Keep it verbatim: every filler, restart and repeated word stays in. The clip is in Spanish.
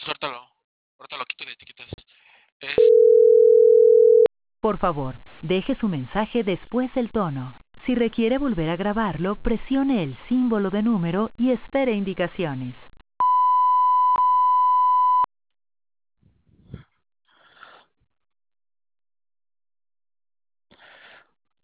ahorita lo ahorita lo quito de etiquetas. Es Por favor, deje su mensaje después del tono. Si requiere volver a grabarlo, presione el símbolo de número y espere indicaciones.